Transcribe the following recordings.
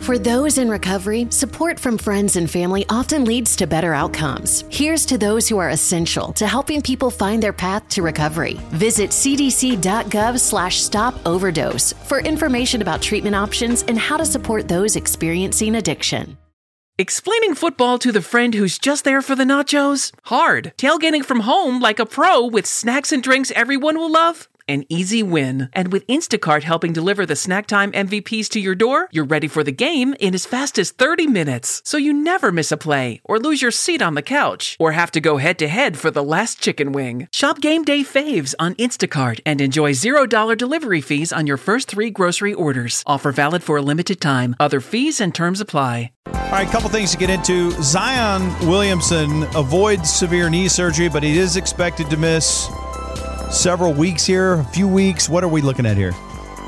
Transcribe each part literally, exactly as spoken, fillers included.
For those in recovery, support from friends and family often leads to better outcomes. Here's to those who are essential to helping people find their path to recovery. Visit cdc.gov slash stop overdose for information about treatment options and how to support those experiencing addiction. Explaining football to the friend who's just there for the nachos? Hard. Tailgating from home like a pro with snacks and drinks everyone will love? An easy win. And with Instacart helping deliver the snack time M V Ps to your door, you're ready for the game in as fast as thirty minutes. So you never miss a play, or lose your seat on the couch, or have to go head-to-head for the last chicken wing. Shop Game Day Faves on Instacart and enjoy zero dollars delivery fees on your first three grocery orders. Offer valid for a limited time. Other fees and terms apply. All right, a couple things to get into. Zion Williamson avoids severe knee surgery, but he is expected to miss several weeks here, a few weeks. What are we looking at here?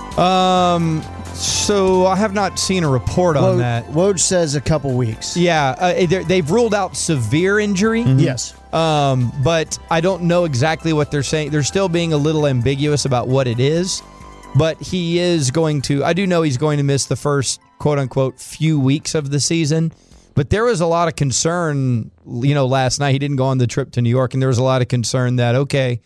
Um, so I have not seen a report on Woj, that. Woj says a couple weeks. Yeah, uh, they've ruled out severe injury. Mm-hmm. Yes. Um, but I don't know exactly what they're saying. They're still being a little ambiguous about what it is. But he is going to, I do know he's going to miss the first, quote unquote, few weeks of the season. But there was a lot of concern, you know, last night. He didn't go on the trip to New York, and there was a lot of concern that, okay,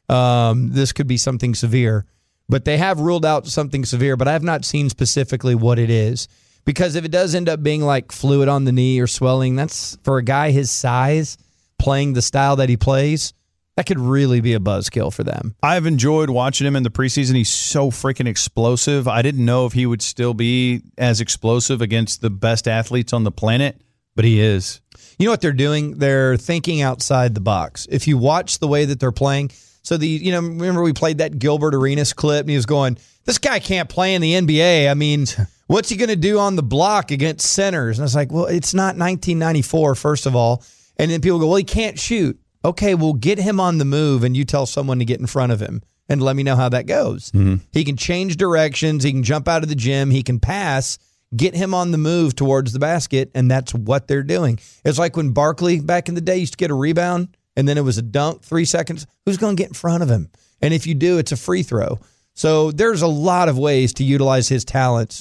Um, this could be something severe, but they have ruled out something severe, but I have not seen specifically what it is, because if it does end up being like fluid on the knee or swelling, that's for a guy his size playing the style that he plays, that could really be a buzzkill for them. I've enjoyed watching him in the preseason. He's so freaking explosive. I didn't know if he would still be as explosive against the best athletes on the planet, but he is. You know what they're doing? They're thinking outside the box. If you watch the way that they're playing, so the you know remember we played that Gilbert Arenas clip, and he was going, this guy can't play in the N B A. I mean, what's he going to do on the block against centers? And I was like, well, it's not nineteen ninety-four, first of all. And then people go, well, he can't shoot. Okay, well, get him on the move, and you tell someone to get in front of him, and let me know how that goes. Mm-hmm. He can change directions. He can jump out of the gym. He can pass. Get him on the move towards the basket, and that's what they're doing. It's like when Barkley, back in the day, used to get a rebound, and then it was a dunk, three seconds. Who's going to get in front of him? And if you do, it's a free throw. So there's a lot of ways to utilize his talents.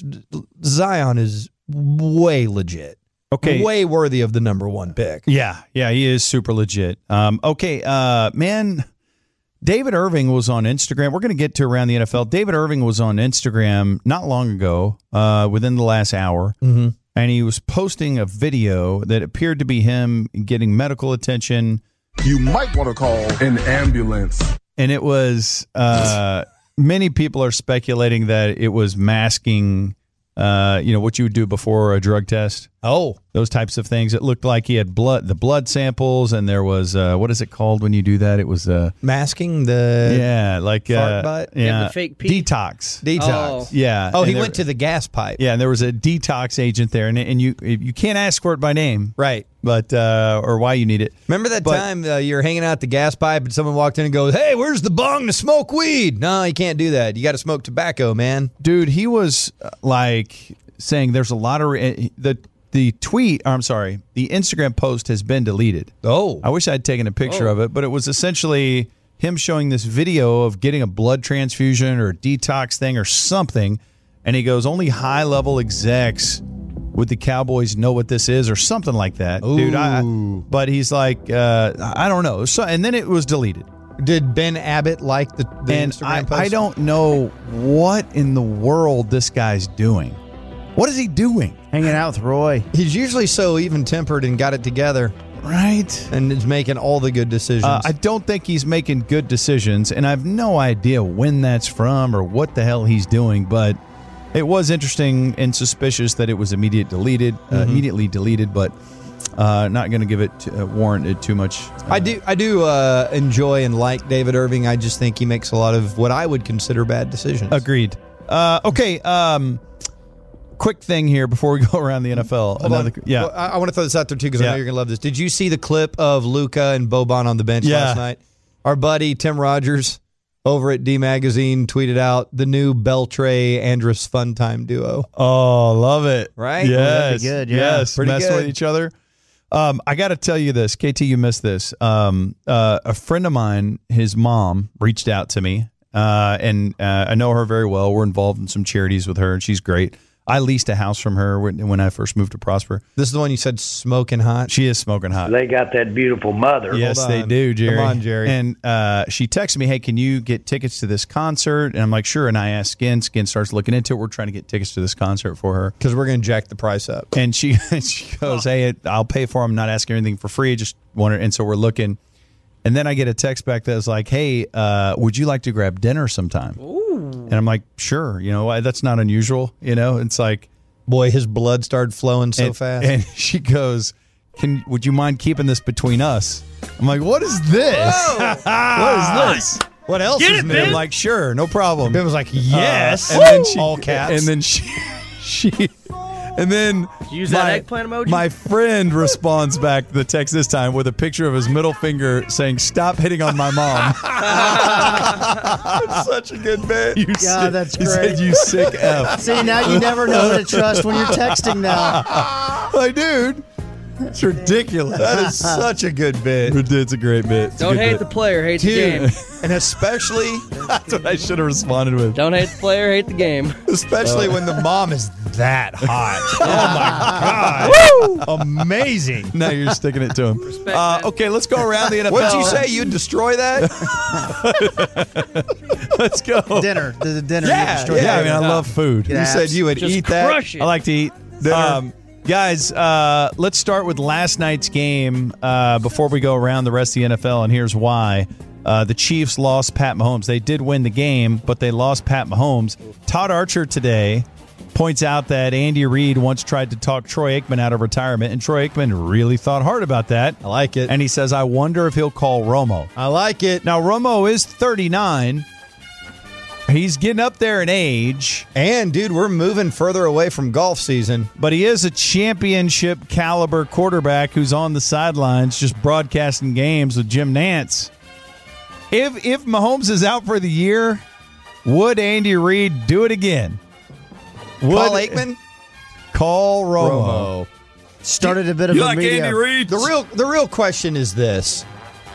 Zion is way legit. Okay. Way worthy of the number one pick. Yeah, yeah, he is super legit. Um, okay, uh, man, David Irving was on Instagram. We're going to get to around the N F L. David Irving was on Instagram not long ago, uh, within the last hour. Mm-hmm. And he was posting a video that appeared to be him getting medical attention. You might want to call an ambulance. And it was, uh, many people are speculating that it was masking, uh, you know, what you would do before a drug test. Oh. Those types of things. It looked like he had blood, the blood samples, and there was, uh, what is it called when you do that? It was uh, masking the yeah, like fart uh, butt? yeah, yeah, the fake pee. detox, detox. Oh. Yeah. Oh, and he there, went to the gas pipe. Yeah, and there was a detox agent there, and and you you can't ask for it by name, right? But uh, or why you need it. Remember that but, time uh, you're hanging out at the gas pipe and someone walked in and goes, "Hey, where's the bong to smoke weed?" No, you can't do that. You got to smoke tobacco, man. Dude, he was uh, like saying there's a lot of re- the. The tweet, I'm sorry, the Instagram post has been deleted. Oh. I wish I'd taken a picture oh. of it, but it was essentially him showing this video of getting a blood transfusion or a detox thing or something. And he goes, only high-level execs with the Cowboys know what this is or something like that. Ooh. Dude, I, but he's like, uh, I don't know. So, and then it was deleted. Did Ben Abbott like the, the and Instagram I, post? I don't know what in the world this guy's doing. What is he doing? Hanging out with Roy. He's usually so even-tempered and got it together. Right. And is making all the good decisions. Uh, I don't think he's making good decisions, and I have no idea when that's from or what the hell he's doing, but it was interesting and suspicious that it was immediate deleted, uh, mm-hmm. immediately deleted, but uh, not going to give it uh, warrant it too much. Uh, I do I do uh, enjoy and like David Irving. I just think he makes a lot of what I would consider bad decisions. Agreed. Uh, okay, um... quick thing here before we go around the N F L. Hold Another, on. Yeah, well, I, I want to throw this out there too because yeah. I know you're gonna love this. Did you see the clip of Luka and Boban on the bench yeah. last night? Our buddy Tim Rogers over at D Magazine tweeted out the new Beltray Andrus Fun Time duo. Oh, love it! Right? Yes, oh, that'd be good. Yeah, yes, pretty messing good. with each other. Um, I got to tell you this, K T, you missed this. Um, uh, a friend of mine, his mom, reached out to me, uh, and uh, I know her very well. We're involved in some charities with her, and she's great. I leased a house from her when, when I first moved to Prosper. This is the one you said smoking hot? She is smoking hot. They got that beautiful mother. Yes, Hold they on. do, Jerry. Come on, Jerry. And uh, she texted me, hey, can you get tickets to this concert? And I'm like, sure. And I asked Skin. Skin starts looking into it. We're trying to get tickets to this concert for her. Because we're going to jack the price up. And she she goes, hey, I'll pay for them. I'm not asking anything for free. Just wanted, and so we're looking. And then I get a text back that's like, hey, uh, would you like to grab dinner sometime? Ooh. And I'm like, sure. You know, that's not unusual. You know, it's like. Boy, his blood started flowing so and, fast. And she goes, "Can would you mind keeping this between us?" I'm like, "What is this? What is this? What else Get is it, new? Ben? I'm like, "Sure, no problem." Ben was like, yes. Uh, and then she, all caps. And then she, she, and then Use my, that eggplant emoji? My friend responds back the text this time with a picture of his middle finger saying, "Stop hitting on my mom." It's such a good bit. You God, sick, that's he great. said, "You sick f." See, now you never know who to trust when you're texting now. Like, dude, it's ridiculous. That is such a good bit. It's a great bit. It's a Don't good hate bit. the player, hate the Dude, game. and especially That's what I should have responded with. Don't hate the player, hate the game. especially when the mom is that hot. Oh my god. Amazing. Now you're sticking it to him. Respect, Uh, man. okay, let's go around the N F L. What'd you say? You'd destroy that? Let's go. Dinner. The, the dinner. Yeah, you destroyed. Yeah, I mean, I love food. You said you would Just eat that. crush it. I like to eat. Um, guys, uh, let's start with last night's game uh, before we go around the rest of the N F L, and here's why. Uh, the Chiefs lost Pat Mahomes. They did win the game, but they lost Pat Mahomes. Todd Archer today points out that Andy Reid once tried to talk Troy Aikman out of retirement, and Troy Aikman really thought hard about that. I like it. And he says, I wonder if he'll call Romo. I like it. Now, Romo is thirty-nine. He's getting up there in age, And, dude, we're moving further away from golf season. but he is a championship caliber quarterback who's on the sidelines just broadcasting games with Jim Nantz. If if Mahomes is out for the year, would Andy Reid do it again? Would Paul Aikman? Call Romo. Started a bit of a media. Reid? The real the real question is this.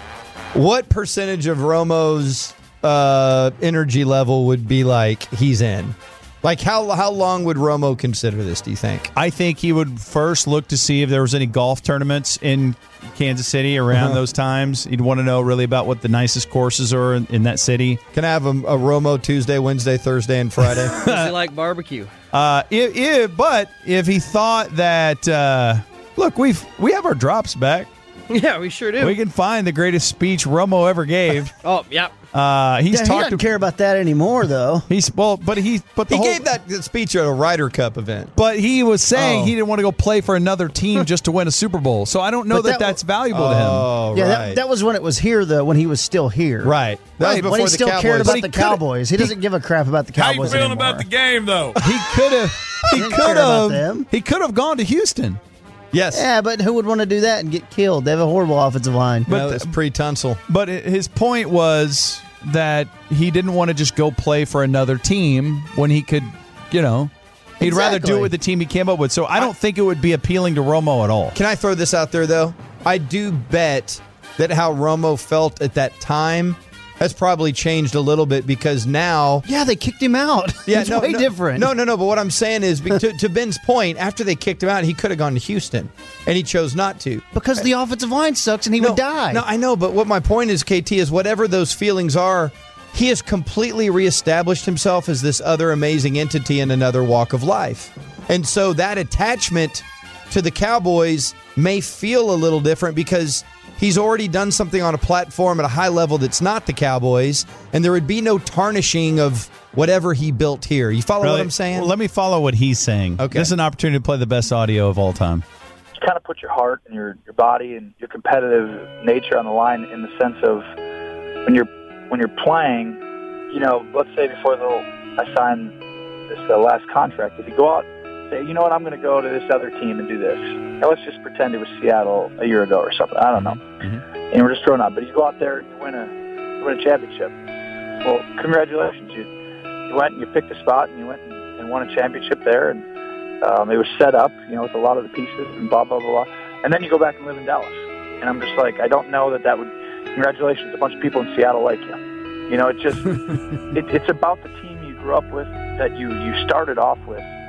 What percentage of Romo's uh, energy level would be like he's in? Like, how how long would Romo consider this, do you think? I think he would first look to see if there was any golf tournaments in Kansas City around Uh-huh. those times. He'd want to know really about what the nicest courses are in, in that city. Can I have a, a Romo Tuesday, Wednesday, Thursday, and Friday? Does he like barbecue? Uh, if, if, but if he thought that, uh, look, we've we have our drops back. Yeah, we sure do. We can find the greatest speech Romo ever gave. oh, yep. Uh, he's Yeah, he talked. doesn't to, care about that anymore, though. He's well, but he but the he whole, gave that speech at a Ryder Cup event. But he was saying Oh. he didn't want to go play for another team just to win a Super Bowl. So I don't know But that, that- that's valuable to him. Oh, yeah, right. that, that was when it was here, though, when he was still here. right. That Right, was before When he the still Cowboys. cared But about he the coulda- Cowboys. He doesn't give a crap about the Cowboys anymore. game, though? He could have. He didn't could care about have. them. He could have gone to Houston. Yes. Yeah, but who would want to do that and get killed? They have a horrible offensive line. But no, it's pre-Tunsil. But his point was that he didn't want to just go play for another team when he could, you know, he'd rather do it Exactly. with the team he came up with. So I don't think it would be appealing to Romo at all. Can I throw this out there, though? I do bet that how Romo felt at that time has probably changed a little bit because now... yeah, they kicked him out. Yeah, it's no, way no, different. No, no, no. But what I'm saying is, be- to, to Ben's point, after they kicked him out, he could have gone to Houston, and he chose not to. Because the offensive line sucks and he no, would die. No, I know, but what my point is, K T, is whatever those feelings are, he has completely reestablished himself as this other amazing entity in another walk of life. And so that attachment to the Cowboys may feel a little different because he's already done something on a platform at a high level that's not the Cowboys, and there would be no tarnishing of whatever he built here. You follow what Really? I'm saying? Well, let me follow what he's saying. Okay. This is an opportunity to play the best audio of all time. You kind of put your heart and your, your body and your competitive nature on the line in the sense of when you're when you're playing, you know, let's say before the, I sign this uh, last contract, if you go out and say, you know what, I'm going to go to this other team and do this. Now let's just pretend it was Seattle a year ago or something. I don't know. Mm-hmm. And we're just throwing out. But you go out there and you win a, you win a championship. Well, congratulations. You, you went and you picked a spot and you went and, and won a championship there. And um, it was set up, you know, with a lot of the pieces and blah, blah, blah, blah. And then you go back and live in Dallas. And I'm just like, I don't know that that would, congratulations, a bunch of people in Seattle like you. You know, it just, it, it's about the team you grew up with, that you, you started off with,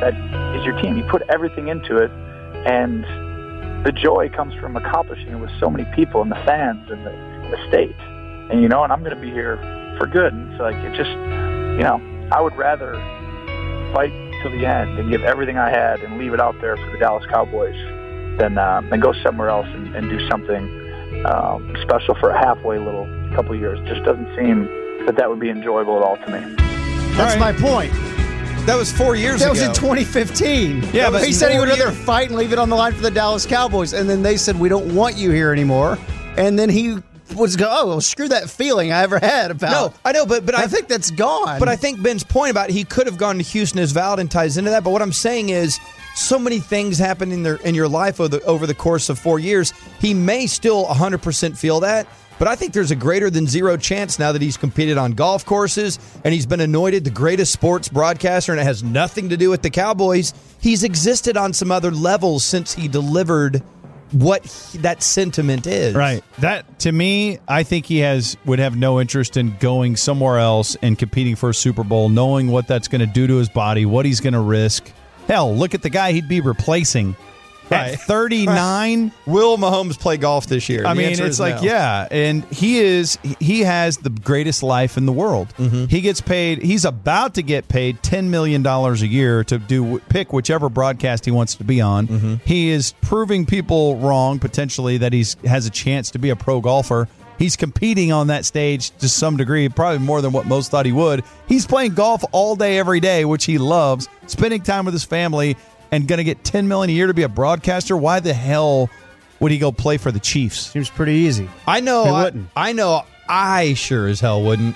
that is your team. You put everything into it, and the joy comes from accomplishing it with so many people and the fans and the, and the state. And, you know, and I'm going to be here for good. And it's like, it just, you know, I would rather fight till the end and give everything I had and leave it out there for the Dallas Cowboys than, uh, than go somewhere else and, and do something um, special for a halfway little couple of years. It just doesn't seem that that would be enjoyable at all to me. That's right. my point. That was four years that ago. That was in twenty fifteen. Yeah, but he said he would rather fight and leave it on the line for the Dallas Cowboys. And then they said, we don't want you here anymore. And then he was go, oh, well, screw that feeling I ever had about. No, I know, but but I, I think that's gone. But I think Ben's point about he could have gone to Houston as Valden ties into that. But what I'm saying is, so many things happen in their in your life over the, over the course of four years. He may still one hundred percent feel that. But I think there's a greater than zero chance now that he's competed on golf courses and he's been anointed the greatest sports broadcaster, and it has nothing to do with the Cowboys. He's existed on some other levels since he delivered what he, that sentiment is. Right. That, to me, I think he has would have no interest in going somewhere else and competing for a Super Bowl, knowing what that's going to do to his body, what he's going to risk. Hell, look at the guy he'd be replacing. At thirty-nine, will Mahomes play golf this year? I The mean, answer it's is like, no. yeah, and he is, he has the greatest life in the world. Mm-hmm. He gets paid, he's about to get paid ten million dollars a year to do pick whichever broadcast he wants to be on. Mm-hmm. He is proving people wrong, potentially, that he has a chance to be a pro golfer. He's competing on that stage to some degree, probably more than what most thought he would. He's playing golf all day, every day, which he loves, spending time with his family, and going to get ten million dollars a year to be a broadcaster. Why the hell would he go play for the Chiefs? Seems pretty easy. I know. He I, wouldn't. I know. I sure as hell wouldn't.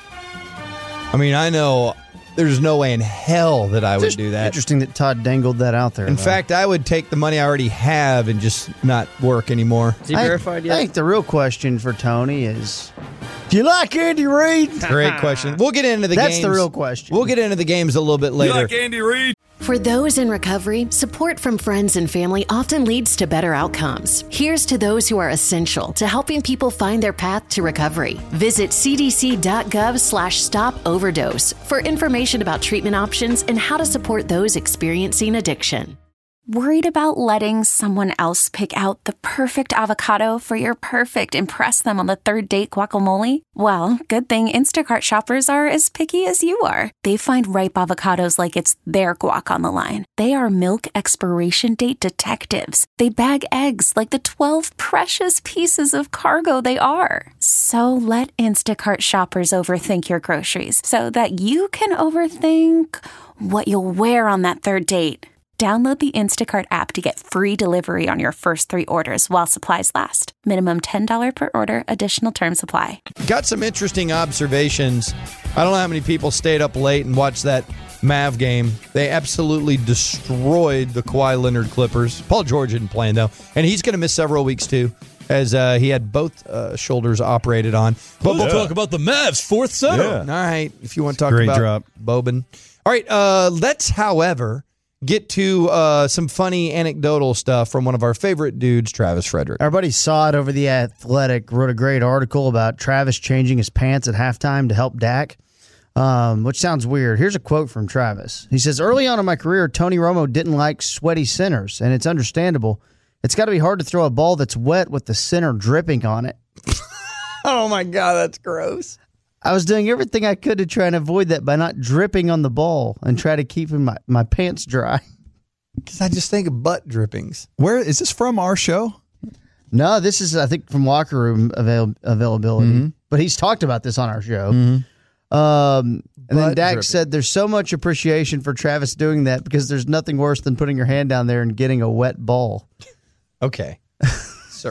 I mean, I know. There's no way in hell that I would Just do that. Interesting that Todd dangled that out there. In though. fact, I would take the money I already have and just not work anymore. Is he I, verified yet? I think the real question for Tony is, do you like Andy Reid? Great question. We'll get into the That's games. the real question. We'll get into the games a little bit later. Andy Reid? For those in recovery, support from friends and family often leads to better outcomes. Here's to those who are essential to helping people find their path to recovery. Visit cdc.gov slash stop overdose for information about treatment options and how to support those experiencing addiction. Worried about letting someone else pick out the perfect avocado for your perfect impress them on the third date guacamole? Well, good thing Instacart shoppers are as picky as you are. They find ripe avocados like it's their guac on the line. They are milk expiration date detectives. They bag eggs like the twelve precious pieces of cargo they are. So let Instacart shoppers overthink your groceries so that you can overthink what you'll wear on that third date. Download the Instacart app to get free delivery on your first three orders while supplies last. Minimum ten dollars per order. Additional terms apply. Got some interesting observations. I don't know how many people stayed up late and watched that Mav game. They absolutely destroyed the Kawhi Leonard Clippers. Paul George isn't playing, though, and he's going to miss several weeks, too, as uh, he had both uh, shoulders operated on. But we'll talk about the Mavs' fourth setter. Yeah. All right, if you want to talk Great about drop. Boban. All right, uh, let's, however, get to uh, some funny anecdotal stuff from one of our favorite dudes, Travis Frederick. Our buddy Saw It over The Athletic wrote a great article about Travis changing his pants at halftime to help Dak, um, which sounds weird. Here's a quote from Travis. He says, early on in my career, Tony Romo didn't like sweaty centers, and it's understandable. It's got to be hard to throw a ball that's wet with the center dripping on it. Oh, my God, that's gross. I was doing everything I could to try and avoid that by not dripping on the ball and try to keep my, my pants dry. Because I just think of butt drippings. Where is this from? Our show? No, this is, I think, from locker room avail- availability. Mm-hmm. But he's talked about this on our show. Mm-hmm. Um, and then Butt Dak dripping. said there's so much appreciation for Travis doing that because there's nothing worse than putting your hand down there and getting a wet ball. Okay, sir.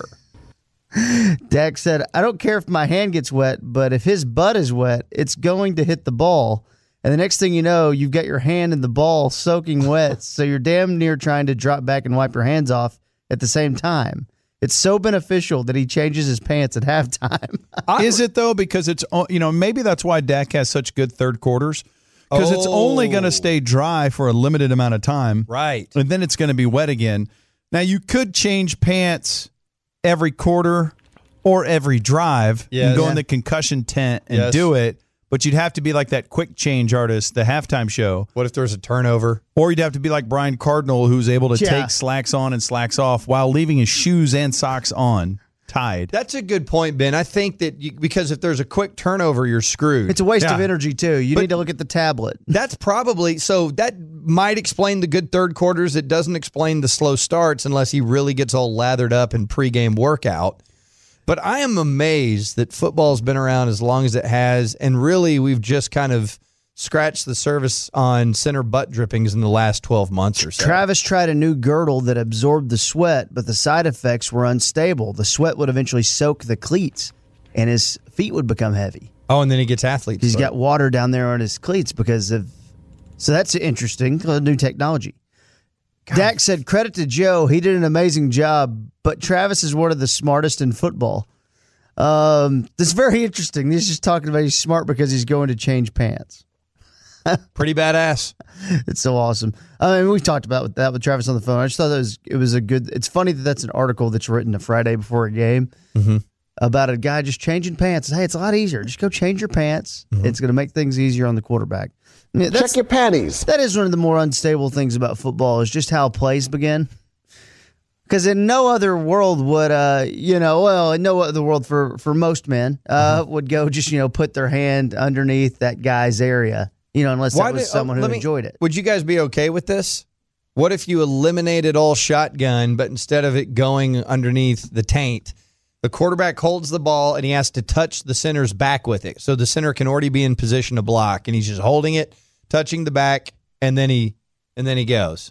Dak said, I don't care if my hand gets wet, but if his butt is wet, it's going to hit the ball. And the next thing you know, you've got your hand in the ball soaking wet. So you're damn near trying to drop back and wipe your hands off at the same time. It's so beneficial that he changes his pants at halftime. Is it, though? Because it's, you know, maybe that's why Dak has such good third quarters. Because it's only going to stay dry for a limited amount of time. Right. And then it's going to be wet again. Now, you could change pants every quarter or every drive Yes. and go Yeah. in the concussion tent and Yes. do it. but you'd have to be like that quick change artist, the halftime show. What if there's a turnover? Or you'd have to be like Brian Cardinal, who's able to Yeah. take slacks on and slacks off while leaving his shoes and socks on, tied. That's a good point, Ben. I think that you, because if there's a quick turnover, you're screwed. It's a waste Yeah. of energy, too. You But- need to look at the tablet. That's probably so. That might explain the good third quarters. It doesn't explain the slow starts unless he really gets all lathered up in pregame workout. But I am amazed that football's been around as long as it has, and really we've just kind of scratched the surface on center butt drippings in the last twelve months or so. Travis tried a new girdle that absorbed the sweat, but the side effects were unstable. The sweat would eventually soak the cleats, and his feet would become heavy. Oh, and then he gets athlete's He's foot. got water down there on his cleats because of. So that's interesting. uh, New technology. Dak said, credit to Joe. He did an amazing job, but Travis is one of the smartest in football. Um, that's very interesting. He's just talking about he's smart because he's going to change pants. Pretty badass. It's so awesome. I mean, we talked about that with Travis on the phone. I just thought that was it was a good. It's funny that that's an article that's written a Friday before a game Mm-hmm. about a guy just changing pants. Hey, it's a lot easier. Just go change your pants. It's going to make things easier on the quarterback. I mean, that's- Check your panties. That is one of the more unstable things about football is just how plays begin. Because in no other world would, uh, you know, well, in no other world for, for most men uh, would go just, you know, put their hand underneath that guy's area, you know, unless that was did- someone oh, who let me- enjoyed it. Would you guys be okay with this? What if you eliminated all shotgun, but instead of it going underneath the taint, the quarterback holds the ball and he has to touch the center's back with it. So the center can already be in position to block and he's just holding it, touching the back, and then he and then he goes.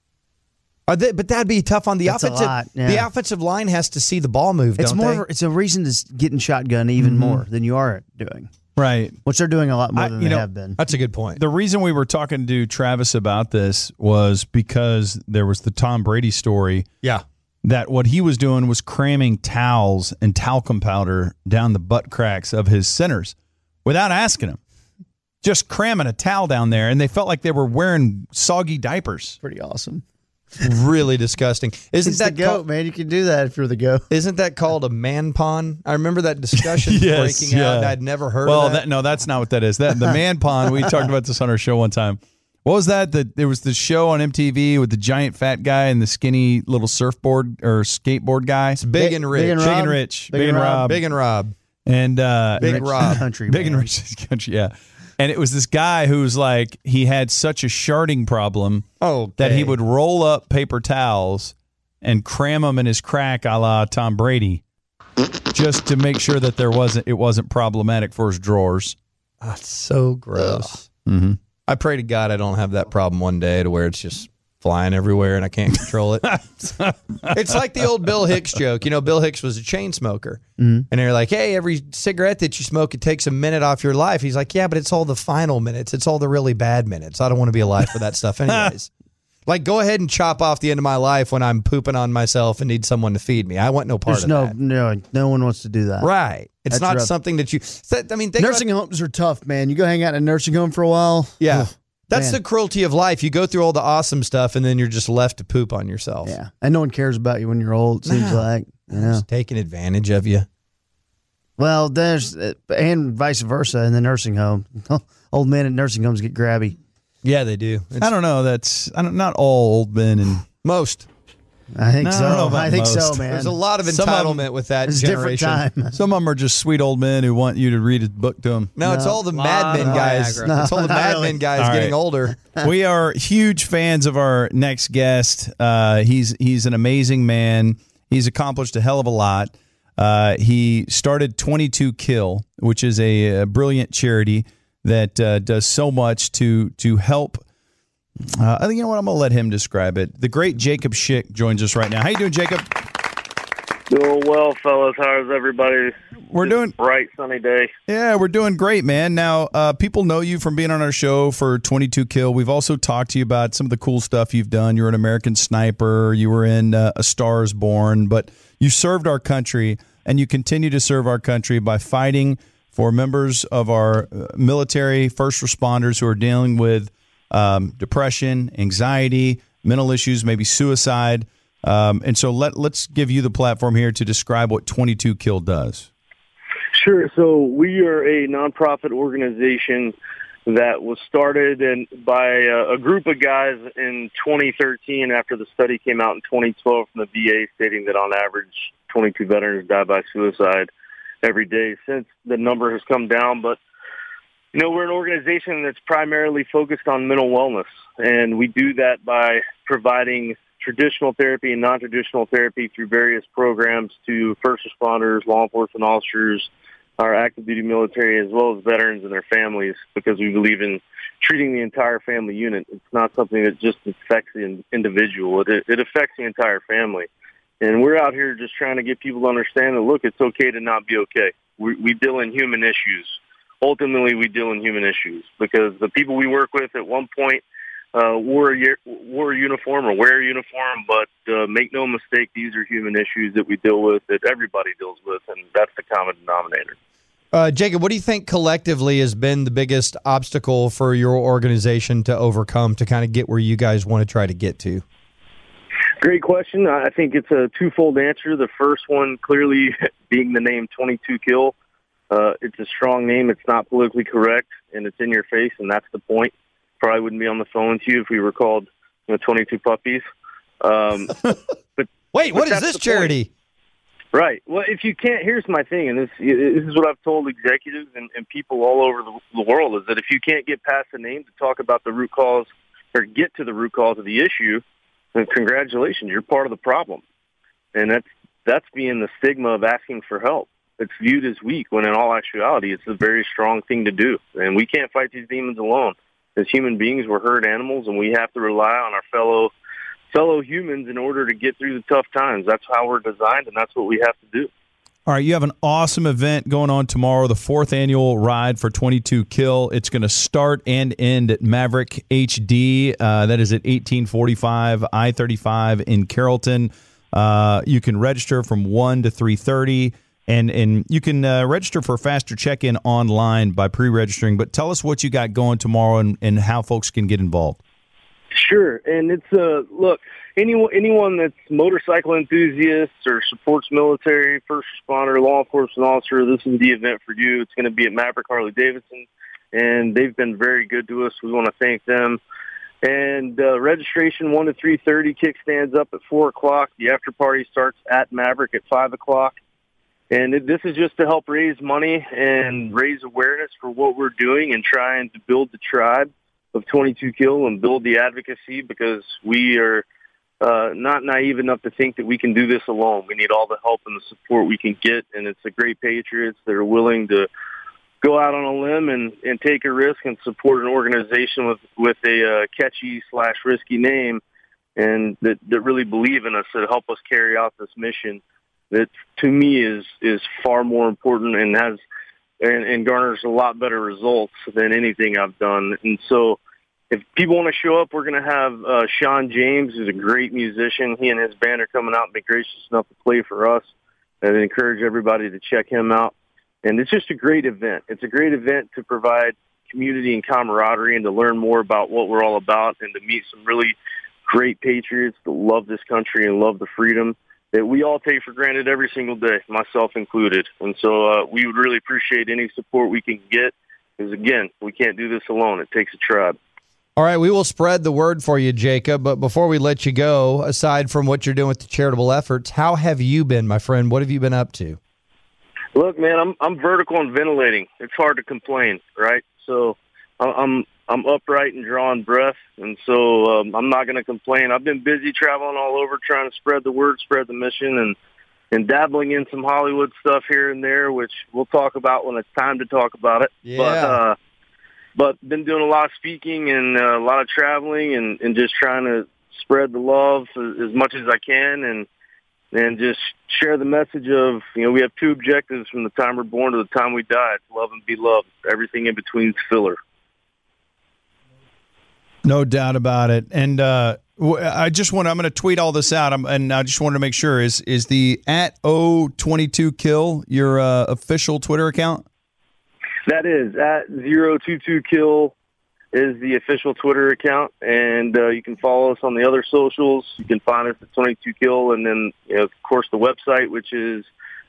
Are they, but that'd be tough on the That's a offensive. lot, yeah. The offensive line has to see the ball move. It's don't more. they? Of a, it's a reason to s- get in shotgun even more than you are doing, Right. which they're doing a lot more I- than you they know, have been. That's a good point. The reason we were talking to Travis about this was because there was the Tom Brady story Yeah. that what he was doing was cramming towels and talcum powder down the butt cracks of his centers without asking them. Just cramming a towel down there, and they felt like they were wearing soggy diapers. Pretty awesome. Really disgusting. Isn't It's the that goat, called, man. You can do that if you're the goat. Isn't that called a man pond? I remember that discussion Yes, breaking out. And yeah. I'd never heard Well, of that. that, no, that's not what that is. That the man pond. We talked about this on our show one time. What was that? The, there was the show on M T V with the giant fat guy and the skinny little surfboard or skateboard guy. It's Big and Rich. Big and Big Rob? and Rich. Big Big and and Rob. Rob. Big and Rob. And uh, Big Rich Rob. country, Big and man. Rich country. Yeah. And it was this guy who's like, he had such a sharding problem Oh, that he would roll up paper towels and cram them in his crack a la Tom Brady just to make sure that there wasn't, it wasn't problematic for his drawers. That's so gross. Mm-hmm. I pray to God I don't have that problem one day to where it's just flying everywhere and I can't control it. It's like the old Bill Hicks joke. You know, Bill Hicks was a chain smoker. Mm-hmm. And they're like, hey, every cigarette that you smoke, it takes a minute off your life. He's like, yeah, but it's all the final minutes. It's all the really bad minutes. I don't want to be alive for that stuff anyways. Like, go ahead and chop off the end of my life when I'm pooping on myself and need someone to feed me. I want no part There's of no, that. no, no one wants to do that. Right. It's That's not rough. something that you. I mean, think Nursing about, homes are tough, man. You go hang out in a nursing home for a while. Yeah. Ugh, That's man. the cruelty of life. You go through all the awesome stuff and then you're just left to poop on yourself. Yeah, and no one cares about you when you're old. It seems No. like you know. Just taking advantage of you. Well, there's uh, and vice versa in the nursing home. Old men in nursing homes get grabby. Yeah, they do. It's I don't know. That's I don't, not all old men and most. I think No, so. I don't know about I think so, most. man. There's a lot of Some of entitlement them- with that It's a different generation. time. some of them are just sweet old men who want you to read a book to them. No, it's No. all the Lot Mad Men of guys. Viagra. It's all the No, Mad not really. Men guys All getting right. older. We are huge fans of our next guest. Uh, he's he's an amazing man. He's accomplished a hell of a lot. Uh, he started twenty-two Kill, which is a, a brilliant charity that uh, does so much to to help. Uh, I think you know what I'm going to let him describe it. The great Jacob Schick joins us right now. How you doing, Jacob? Doing well, fellas. How's everybody? We're This doing bright, sunny day. Yeah, we're doing great, man. Now, uh, people know you from being on our show for twenty-two Kill. We've also talked to you about some of the cool stuff you've done. You were an American Sniper. You were in uh, A Star Is Born. But you served our country, and you continue to serve our country by fighting for members of our uh, military, first responders who are dealing with um, depression, anxiety, mental issues, maybe suicide. Um, and so let, let's give you the platform here to describe what twenty-two Kill does. Sure. So we are a nonprofit organization that was started and by a, a group of guys in twenty thirteen after the study came out in twenty twelve from the V A stating that on average twenty-two veterans die by suicide every day. Since the number has come down, but you know, we're an organization that's primarily focused on mental wellness, and we do that by providing traditional therapy and non-traditional therapy through various programs to first responders, law enforcement officers, our active duty military, as well as veterans and their families, because we believe in treating the entire family unit. It's not something that just affects the individual. It, it affects the entire family. And we're out here just trying to get people to understand that, look, it's okay to not be okay. We, we deal in human issues. Ultimately, we deal in human issues because the people we work with at one point uh, wore, a, wore a uniform or wear a uniform, but uh, make no mistake, these are human issues that we deal with, that everybody deals with, and that's the common denominator. Uh, Jacob, what do you think collectively has been the biggest obstacle for your organization to overcome to kind of get where you guys want to try to get to? Great question. I think it's a twofold answer. The first one clearly being the name twenty-two kill. Uh, it's a strong name. It's not politically correct, and it's in your face, and that's the point. Probably wouldn't be on the phone to you if we were called, you know, twenty-two puppies. Um, but Wait, what but is this charity? Point. Right. Well, if you can't, here's my thing, and this this is what I've told executives and, and people all over the, the world, is that if you can't get past the name to talk about the root cause or get to the root cause of the issue, then congratulations, you're part of the problem. And that's that's being the stigma of asking for help. It's viewed as weak when in all actuality it's a very strong thing to do. And we can't fight these demons alone. As human beings, we're herd animals, and we have to rely on our fellow fellow humans in order to get through the tough times. That's how we're designed, and that's what we have to do. All right, you have an awesome event going on tomorrow, the fourth annual ride for twenty-two kill. It's going to start and end at Maverick H D. Uh, that is at eighteen forty-five I thirty-five in Carrollton. Uh, you can register from one to three thirty. And and you can uh, register for a faster check-in online by pre-registering. But tell us what you got going tomorrow and, and how folks can get involved. Sure. And it's, uh, look, anyone, anyone that's motorcycle enthusiasts or supports military, first responder, law enforcement officer, this is the event for you. It's going to be at Maverick Harley-Davidson, and they've been very good to us. We want to thank them. And uh, registration one to three thirty, kickstands up at four o'clock. The after party starts at Maverick at five o'clock. And it, this is just to help raise money and raise awareness for what we're doing and trying to build the tribe of twenty-two kill and build the advocacy, because we are uh, not naive enough to think that we can do this alone. We need all the help and the support we can get, and it's the great patriots that are willing to go out on a limb and, and take a risk and support an organization with, with a uh, catchy slash risky name, and that, that really believe in us, to help us carry out this mission that to me is is far more important and has and, and garners a lot better results than anything I've done. And so if people want to show up, we're going to have uh, Sean James, who's a great musician. He and his band are coming out and be gracious enough to play for us, and I encourage everybody to check him out. And it's just a great event. It's a great event to provide community and camaraderie and to learn more about what we're all about and to meet some really great patriots that love this country and love the freedom that we all take for granted every single day, myself included. And so uh, we would really appreciate any support we can get, because, again, we can't do this alone. It takes a tribe. All right, we will spread the word for you, Jacob. But before we let you go, aside from what you're doing with the charitable efforts, how have you been, my friend? What have you been up to? Look, man, I'm I'm vertical and ventilating. It's hard to complain, right? So I'm I'm upright and drawing breath, and so um, I'm not going to complain. I've been busy traveling all over trying to spread the word, spread the mission, and and dabbling in some Hollywood stuff here and there, which we'll talk about when it's time to talk about it. Yeah. But uh, but been doing a lot of speaking and uh, a lot of traveling, and, and just trying to spread the love as, as much as I can, and and just share the message of, you know, we have two objectives from the time we're born to the time we die: it's love and be loved. Everything in between is filler. No doubt about it. And uh, I just want to, I'm going to tweet all this out. I'm, and I just wanted to make sure, is is the at O twenty-two kill your uh, official Twitter account? That is at zero two two kill is the official Twitter account. And uh, you can follow us on the other socials. You can find us at twenty-two kill. And then, you know, of course, the website, which is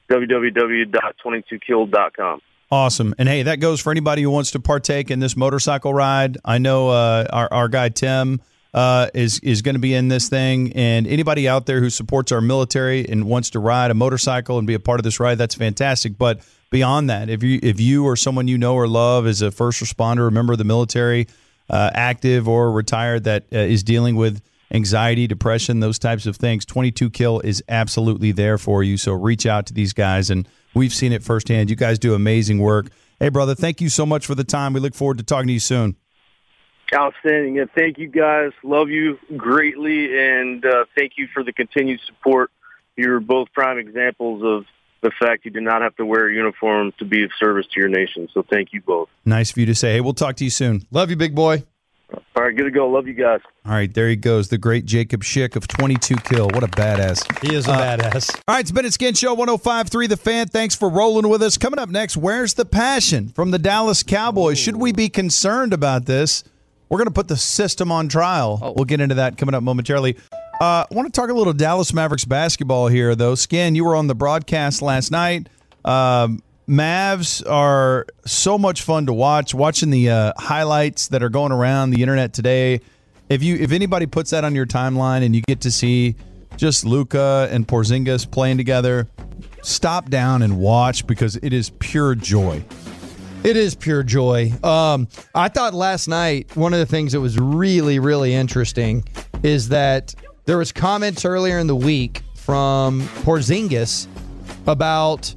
w w w dot twenty-two kill dot com. Awesome. And hey, that goes for anybody who wants to partake in this motorcycle ride. I know uh, our, our guy Tim uh, is, is going to be in this thing. And anybody out there who supports our military and wants to ride a motorcycle and be a part of this ride, that's fantastic. But beyond that, if you if you or someone you know or love is a first responder, a member of the military, uh, active or retired, that uh, is dealing with anxiety, depression, those types of things, twenty-two kill is absolutely there for you. So reach out to these guys, and we've seen it firsthand. You guys do amazing work. Hey, brother, thank you so much for the time. We look forward to talking to you soon. Outstanding. And thank you, guys. Love you greatly, and uh, thank you for the continued support. You're both prime examples of the fact you do not have to wear a uniform to be of service to your nation. So thank you both. Nice of you to say. Hey, we'll talk to you soon. Love you, big boy. All right, good to go. Love you guys. All right, there he goes, the great Jacob Schick of twenty-two kill. What a badass. He is a uh, badass. All right, it's Bennett Skin Show, one oh five point three The Fan. Thanks for rolling with us. Coming up next, where's the passion from the Dallas Cowboys? Should we be concerned about this? We're going to put the system on trial. Oh. We'll get into that coming up momentarily. Uh, I want to talk a little Dallas Mavericks basketball here, though. Skin, you were on the broadcast last night. Um, Mavs are so much fun to watch. Watching the uh, highlights that are going around the internet today. If you, if anybody puts that on your timeline and you get to see just Luka and Porzingis playing together, stop down and watch, because it is pure joy. It is pure joy. Um, I thought last night one of the things that was really, really interesting is that there was comments earlier in the week from Porzingis about,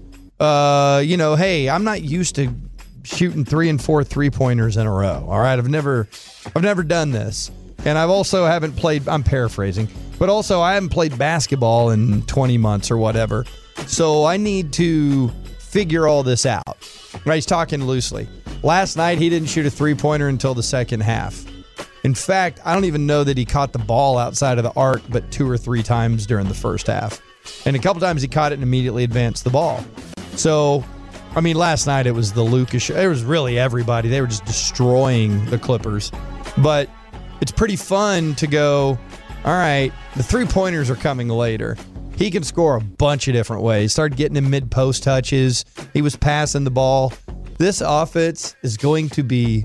uh, you know, hey, I'm not used to shooting three and four three-pointers in a row. All right, I've never, I've never done this, and I've also haven't played. I'm paraphrasing, but also I haven't played basketball in twenty months or whatever. So I need to figure all this out. Right, he's talking loosely. Last night he didn't shoot a three-pointer until the second half. In fact, I don't even know that he caught the ball outside of the arc but two or three times during the first half. And a couple times he caught it and immediately advanced the ball. So, I mean, last night it was the Lucas show. It was really everybody. They were just destroying the Clippers. But it's pretty fun to go, all right, the three-pointers are coming later. He can score a bunch of different ways. Started getting him mid-post touches. He was passing the ball. This offense is going to be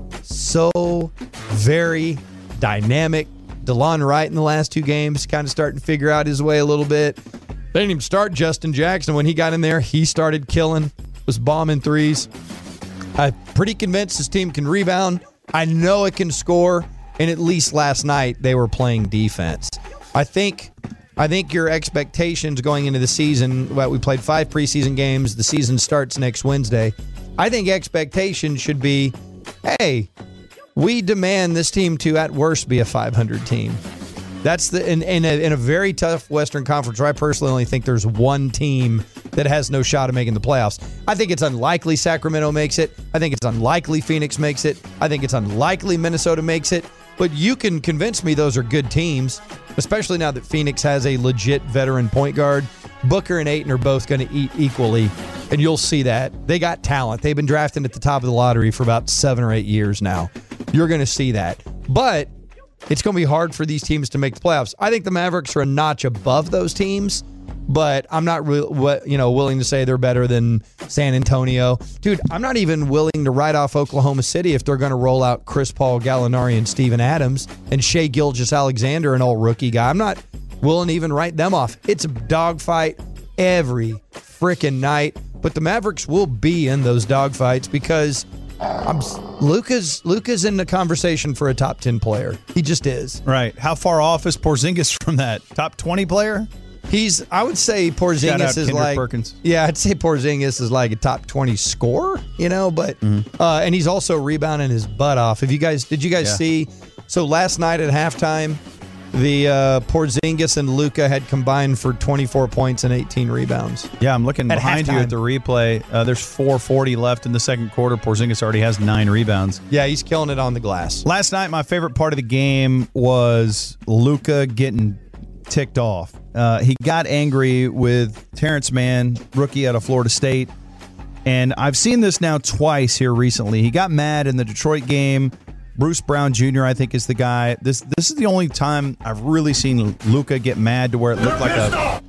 so very dynamic. DeLon Wright in the last two games kind of starting to figure out his way a little bit. They didn't even start Justin Jackson. When he got in there, he started killing, was bombing threes. I'm pretty convinced his team can rebound. I know it can score, and at least last night they were playing defense. I think... I think your expectations going into the season, well, we played five preseason games. The season starts next Wednesday. I think expectations should be, hey, we demand this team to, at worst, be a five hundred team. That's the in, in, a, in a very tough Western Conference where I personally only think there's one team that has no shot of making the playoffs. I think it's unlikely Sacramento makes it. I think it's unlikely Phoenix makes it. I think it's unlikely Minnesota makes it. But you can convince me those are good teams, especially now that Phoenix has a legit veteran point guard. Booker and Ayton are both going to eat equally, and you'll see that. They got talent. They've been drafting at the top of the lottery for about seven or eight years now. You're going to see that. But it's going to be hard for these teams to make the playoffs. I think the Mavericks are a notch above those teams, but I'm not re- you know, willing to say they're better than San Antonio. Dude, I'm not even willing to write off Oklahoma City if they're going to roll out Chris Paul, Gallinari, and Steven Adams, and Shai Gilgeous-Alexander, an all-rookie guy. I'm not willing to even write them off. It's a dogfight every freaking night, but the Mavericks will be in those dogfights because I'm, Luka's, Luka's in the conversation for a top ten player. He just is. Right. How far off is Porzingis from that? Top twenty player? He's, I would say Porzingis is like, Perkins. yeah, I'd say Porzingis is like a top twenty scorer, you know, but, mm-hmm. uh, and he's also rebounding his butt off. If you guys, did you guys yeah. see, so last night at halftime, the uh, Porzingis and Luka had combined for twenty-four points and eighteen rebounds. Yeah, I'm looking at behind halftime. you at the replay. Uh, there's four forty left in the second quarter. Porzingis already has nine rebounds. Yeah, he's killing it on the glass. Last night, my favorite part of the game was Luka getting ticked off. Uh, he got angry with Terrence Mann, rookie out of Florida State. And I've seen this now twice here recently. He got mad in the Detroit game. Bruce Brown Junior, I think, is the guy. This this is the only time I've really seen Luka get mad to where it looked like a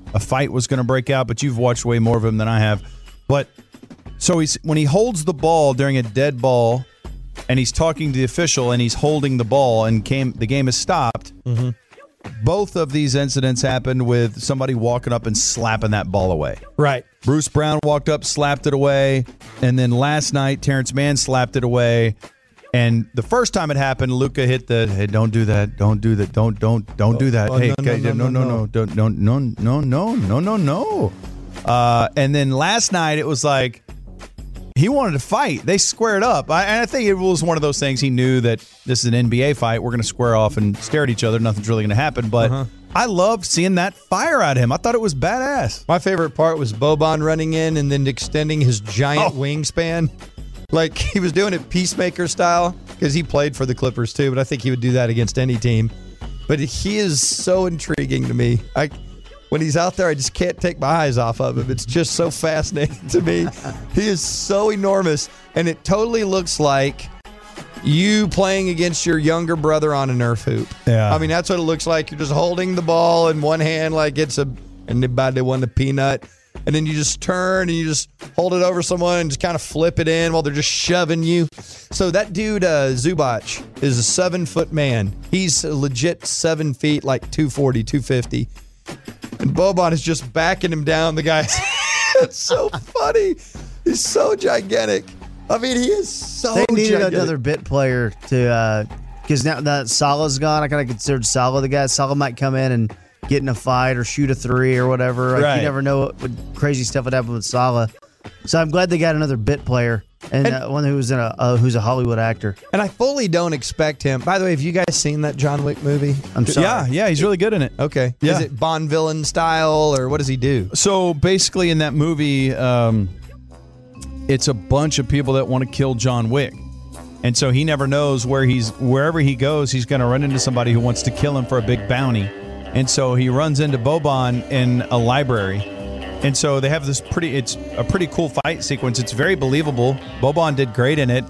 a fight was going to break out, but you've watched way more of him than I have. But so he's when he holds the ball during a dead ball, and he's talking to the official, and he's holding the ball, and came the game is stopped. Mm-hmm. Both of these incidents happened with somebody walking up and slapping that ball away. Right. Bruce Brown walked up, slapped it away, and then last night Terrence Mann slapped it away. And the first time it happened, Luka hit the hey, don't do that, don't do that, don't don't don't do that. Oh, hey, no, okay, no, no, no, no, no, no, don't, no, no, no, no, no, no, no. Uh, and then last night it was like he wanted to fight. They squared up. I, and I think it was one of those things. He knew that this is an N B A fight. We're going to square off and stare at each other. Nothing's really going to happen. But Uh-huh. I loved seeing that fire out of him. I thought it was badass. My favorite part was Boban running in and then extending his giant Oh. wingspan. Like he was doing it Peacemaker style because he played for the Clippers too, but I think he would do that against any team. But he is so intriguing to me. I, when he's out there, I just can't take my eyes off of him. It's just so fascinating to me. He is so enormous, and it totally looks like you playing against your younger brother on a Nerf hoop. Yeah. I mean, that's what it looks like. You're just holding the ball in one hand like it's a, anybody want a peanut. And then you just turn and you just hold it over someone and just kind of flip it in while they're just shoving you. So that dude, uh, Zubac, is a seven-foot man. He's a legit seven feet, like two forty, two fifty. And Boban is just backing him down. The guy, it's so funny. He's so gigantic. I mean, he is so They needed gigantic. another bit player to, because now that Salah's gone, I kind of considered Salah the guy. Salah might come in and get in a fight or shoot a three or whatever. Like, Right. You never know what, what crazy stuff would happen with Salah. So I'm glad they got another bit player and, And- uh, one who's in a uh, who's a Hollywood actor. And I fully don't expect him. By the way, have you guys seen that John Wick movie? I'm sorry. Yeah, yeah, he's really good in it. Okay. Yeah. Is it Bond villain style or what does he do? So basically, in that movie, um, it's a bunch of people that want to kill John Wick, and so he never knows where he's. Wherever he goes, he's going to run into somebody who wants to kill him for a big bounty, and so he runs into Boban in a library, and so they have this pretty. It's a pretty cool fight sequence. It's very believable. Boban did great in it,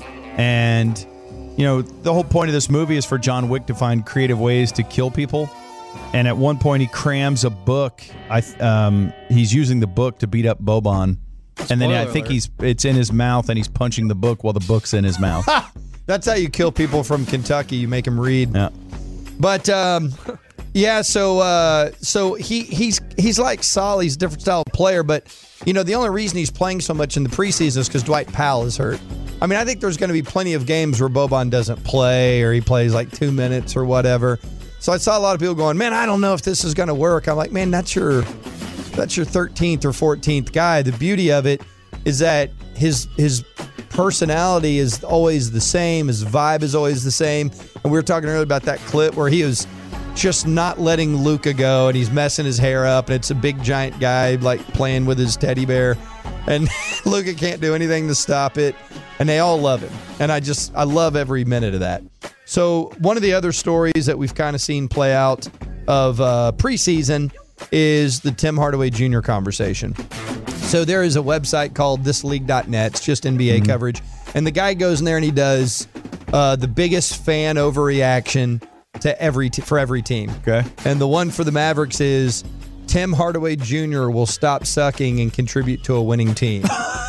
and you know the whole point of this movie is for John Wick to find creative ways to kill people. And at one point, he crams a book. I um, he's using the book to beat up Boban, and then I Spoiler think alert. he's it's in his mouth, and he's punching the book while the book's in his mouth. That's how you kill people from Kentucky. You make them read. Yeah. But um, yeah, so uh, so he he's he's like Salah. He's a different style of player, but you know the only reason he's playing so much in the preseason is because Dwight Powell is hurt. I mean, I think there's going to be plenty of games where Boban doesn't play or he plays like two minutes or whatever. So I saw a lot of people going, man, I don't know if this is going to work. I'm like, man, that's your that's your thirteenth or fourteenth guy. The beauty of it is that his his personality is always the same. His vibe is always the same. And we were talking earlier about that clip where he was just not letting Luka go and he's messing his hair up and it's a big giant guy like playing with his teddy bear. And Luka can't do anything to stop it. And they all love him. And I just, I love every minute of that. So one of the other stories that we've kind of seen play out of uh, preseason is the Tim Hardaway Junior conversation. So there is a website called this league dot net. It's just N B A Mm-hmm. coverage. And the guy goes in there and he does uh, the biggest fan overreaction to every t- for every team. Okay. And the one for the Mavericks is Tim Hardaway Junior will stop sucking and contribute to a winning team.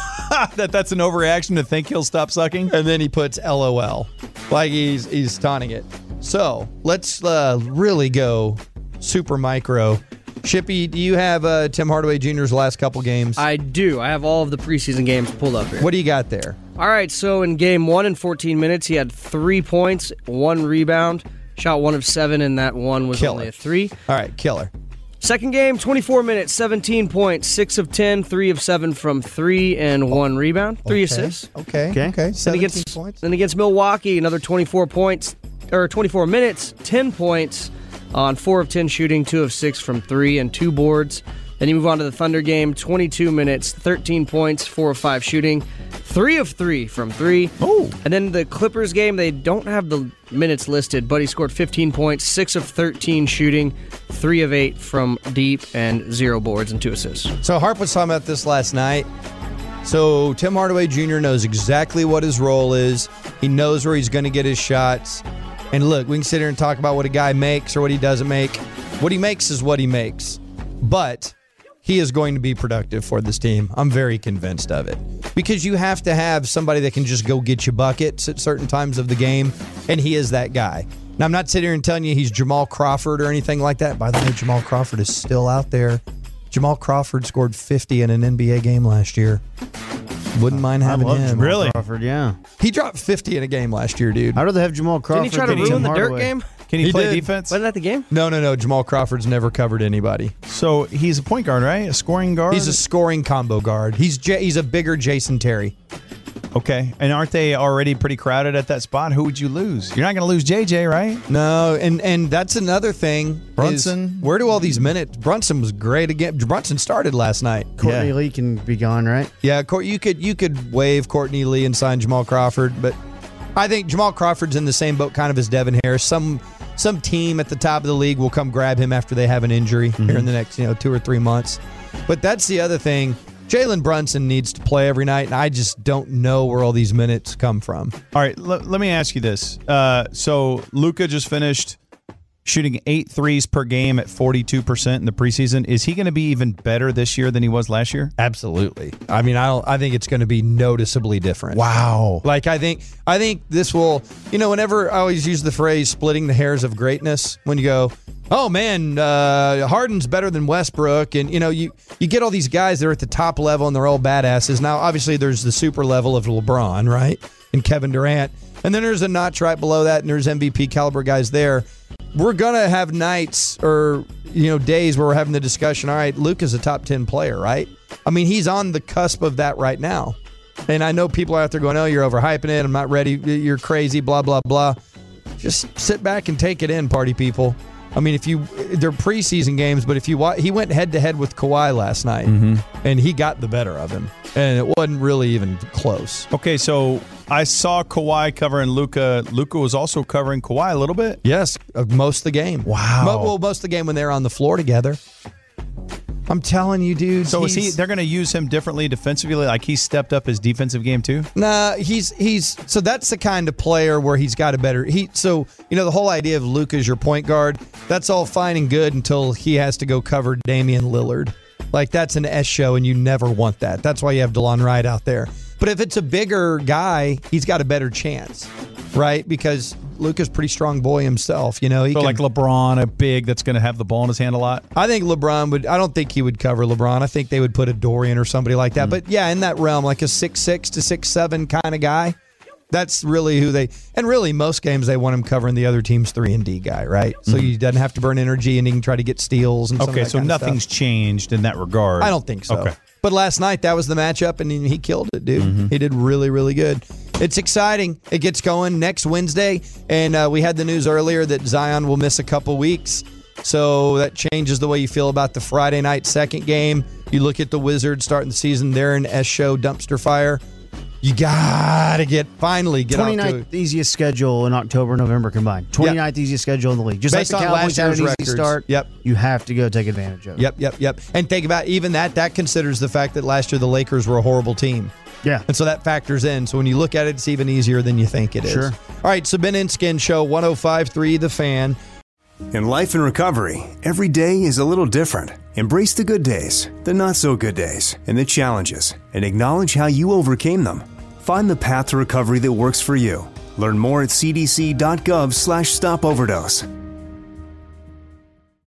that that's an overreaction to think he'll stop sucking. And then he puts L O L. Like he's he's taunting it. So let's uh, really go super micro. Shippy, do you have uh, Tim Hardaway Junior's last couple games? I do. I have all of the preseason games pulled up here. What do you got there? All right, so in game one in fourteen minutes, he had three points, one rebound, shot one of seven, and that one was Killer. only a three. All right, killer. Second game, twenty-four minutes, seventeen points, six of ten, three of seven from three, and one rebound, three Okay. assists. Okay. Okay. Okay. Then seventeen against, points. then against Milwaukee, another twenty-four points, or twenty-four minutes, ten points on four of ten shooting, two of six from three, and two boards. Then you move on to the Thunder game, twenty-two minutes, thirteen points, four of five shooting, three of three from three. Oh. And then the Clippers game, they don't have the minutes listed, but he scored fifteen points, six of thirteen shooting, three of eight from deep, and zero boards and two assists. So Harp was talking about this last night. So Tim Hardaway Junior knows exactly what his role is. He knows where he's going to get his shots. And look, we can sit here and talk about what a guy makes or what he doesn't make. What he makes is what he makes. But he is going to be productive for this team. I'm very convinced of it. Because you have to have somebody that can just go get you buckets at certain times of the game, and he is that guy. Now, I'm not sitting here and telling you he's Jamal Crawford or anything like that. By the way, Jamal Crawford is still out there. Jamal Crawford scored fifty in an N B A game last year. Wouldn't mind having I love him. Jamal Really? Crawford, yeah. He dropped fifty in a game last year, dude. I'd rather have Jamal Crawford. Didn't he try to than ruin Tim the dirt Hardaway. game? Can he, He play did. defense? Wasn't that the game? No, no, no. Jamal Crawford's never covered anybody. So he's a point guard, right? A scoring guard? He's a scoring combo guard. He's J- he's a bigger Jason Terry. Okay. And aren't they already pretty crowded at that spot? Who would you lose? You're not going to lose J J, right? No, and and that's another thing. is Brunson? Where do all these minutes? Brunson was great again. Brunson started last night. Courtney Yeah. Lee can be gone, right? Yeah, Court- you could you could waive Courtney Lee and sign Jamal Crawford, but I think Jamal Crawford's in the same boat kind of as Devin Harris. Some some team at the top of the league will come grab him after they have an injury here in the next, you know, two or three months. But that's the other thing. Jalen Brunson needs to play every night, and I just don't know where all these minutes come from. All right. L- let me ask you this. Uh, so Luka just finished shooting eight threes per game at forty-two percent in the preseason. Is he going to be even better this year than he was last year? Absolutely. I mean, I don't, I think it's going to be noticeably different. Wow. Like I think I think this will, you know, whenever I always use the phrase splitting the hairs of greatness, when you go, oh man, uh, Harden's better than Westbrook, and you know, you you get all these guys that are at the top level and they're all badasses. Now, obviously, there's the super level of LeBron, right, and Kevin Durant, and then there's a notch right below that, and there's M V P caliber guys there. We're gonna have nights or you know days where we're having the discussion. All right, Luka's a top ten player, right? I mean, he's on the cusp of that right now. And I know people are out there going, "Oh, you're overhyping it. I'm not ready. You're crazy." Blah blah blah. Just sit back and take it in, party people. I mean, if you they're preseason games, but if you watch, he went head to head with Kawhi last night, Mm-hmm. and he got the better of him, and it wasn't really even close. Okay, so I saw Kawhi covering Luka. Luka was also covering Kawhi a little bit. Yes, uh, most of the game. Wow. Mo- well, most of the game when they were on the floor together. I'm telling you, dude. So is he? he's- They're going to use him differently defensively. Like he stepped up his defensive game too. Nah, he's he's so that's the kind of player where he's got a better he so you know the whole idea of Luka as your point guard, that's all fine and good until he has to go cover Damian Lillard. Like that's an S show and you never want that. That's why you have DeLon Wright out there. But if it's a bigger guy, he's got a better chance. Right? Because Luka's a pretty strong boy himself, you know. He So can, like LeBron, a big that's going to have the ball in his hand a lot. I think LeBron would. I don't think he would cover LeBron. I think they would put a Dorian or somebody like that. Mm. But yeah, in that realm, like a six six to six seven kind of guy. That's really who they. And really, most games they want him covering the other team's three and D guy, right? So Mm-hmm. he doesn't have to burn energy and he can try to get steals. And some of Okay, that so kind of nothing's stuff. changed in that regard. I don't think so. Okay. But last night that was the matchup, and he he killed it, dude. He did really, really good. It's exciting. It gets going next Wednesday, and uh, we had the news earlier that Zion will miss a couple weeks. So that changes the way you feel about the Friday night second game. You look at the Wizards starting the season; they're in S show dumpster fire. You gotta get finally get off to twenty-ninth easiest schedule in October, November combined. twenty-ninth easiest schedule in the league. Just Based like the on Cowboys last had an year's easy records. start. Yep. You have to go take advantage of it. Yep, yep, yep. And think about even that. That considers the fact that last year the Lakers were a horrible team. Yeah. And so that factors in. So when you look at it, it's even easier than you think it is. Sure. All right, so Ben Inskin Show, one oh five point three The Fan. In life and recovery, every day is a little different. Embrace the good days, the not so good days, and the challenges, and acknowledge how you overcame them. Find the path to recovery that works for you. Learn more at cdc.gov slash stop overdose.